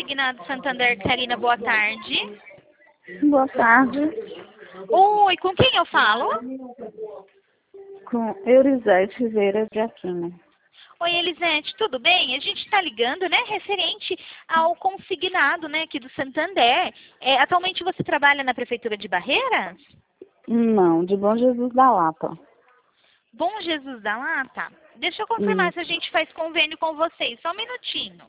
Consignado Santander, Karina, boa tarde. Boa tarde, Oi, com quem eu falo? com Eurisete Vieira de Aquino. Oi, Elisete, tudo bem? A gente está ligando, né, referente ao consignado, né, aqui do Santander. Atualmente você trabalha na Prefeitura de Barreiras? Não, de Bom Jesus da Lapa. Bom Jesus da Lata? Deixa eu confirmar se a gente faz convênio com vocês. Só um minutinho.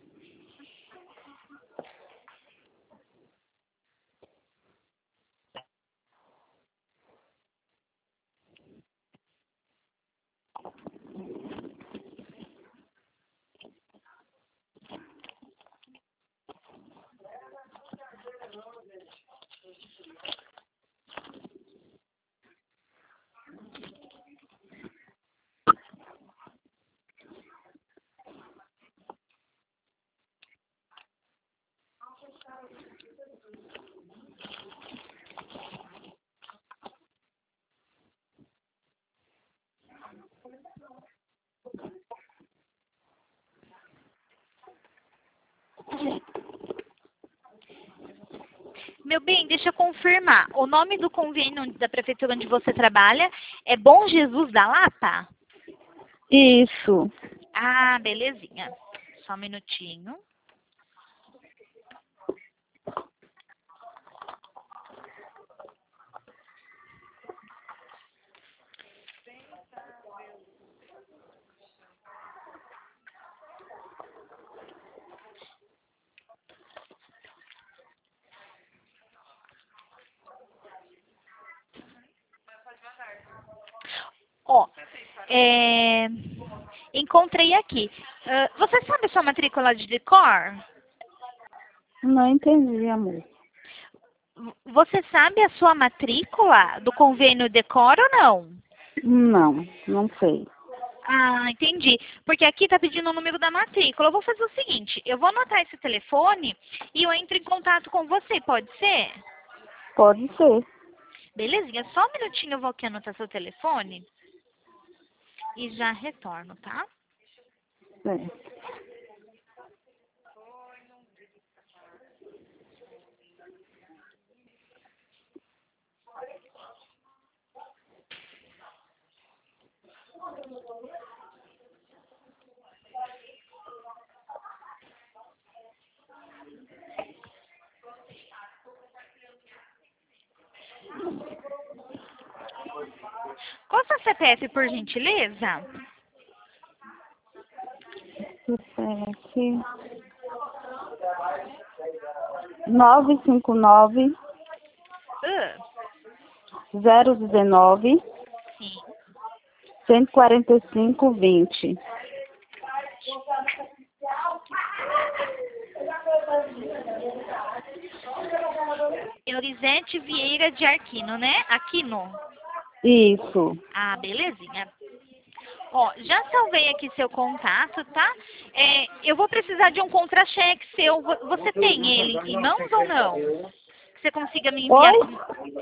Meu bem, deixa eu confirmar. O nome do convênio da prefeitura onde você trabalha é Bom Jesus da Lapa? Isso. Ah, belezinha. Só um minutinho. Ó, encontrei aqui. Você sabe a sua matrícula de decor? Não entendi, amor. Você sabe a sua matrícula do convênio decor ou não? Não, não sei. Ah, entendi. Porque aqui tá pedindo o número da matrícula. Eu vou fazer o seguinte, eu vou anotar esse telefone e eu entro em contato com você, pode ser? Pode ser. Belezinha, só um minutinho eu vou aqui anotar seu telefone e já retorno, tá? É. Qual é o seu CPF, por gentileza? CPF 959 019 Sim. 145 20. Eurisete Vieira de Aquino, né? Aquino. Isso. Ah, belezinha. Ó, já salvei aqui seu contato, tá? Eu vou precisar de um contra-cheque seu. Você tem ele em mãos ou não? Que você consiga me enviar. Oi?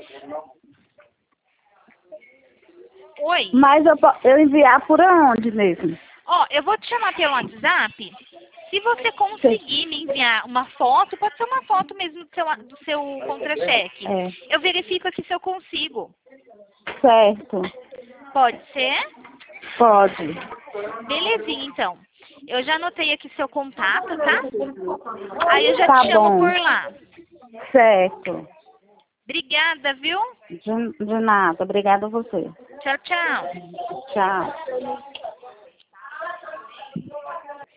Oi? Mas eu enviar por onde mesmo? Ó, eu vou te chamar pelo WhatsApp. Se você conseguir me enviar uma foto, pode ser uma foto mesmo do seu contra-cheque. É. Eu verifico aqui se eu consigo. Certo. Pode ser? Pode. Belezinha, então. Eu já anotei aqui seu contato, tá? Aí eu já Tá te chamo bom. por lá. Certo. Obrigada, viu? De nada. Obrigada a você. Tchau, tchau. Tchau.